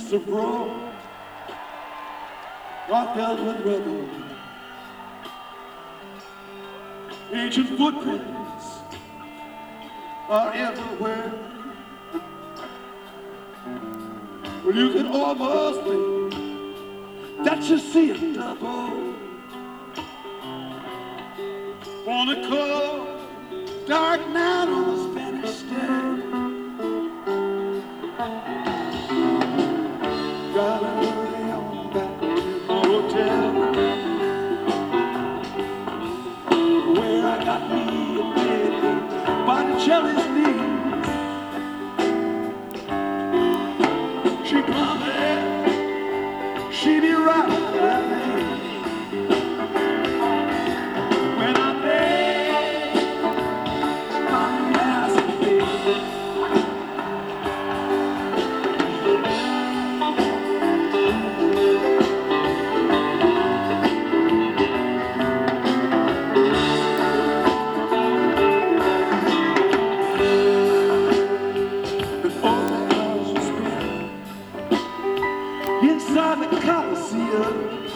streets of Rome are filled with rubble. Ancient footprints are everywhere. Well, you can almost think that you see it double. On a cold, dark night on a Spanish day, gotta hurry on back to my hotel, where I got me a bed by the jelly's knees. She promised she'd be right with me. When I paid my massive fee, before the hours were spent inside the Coliseum,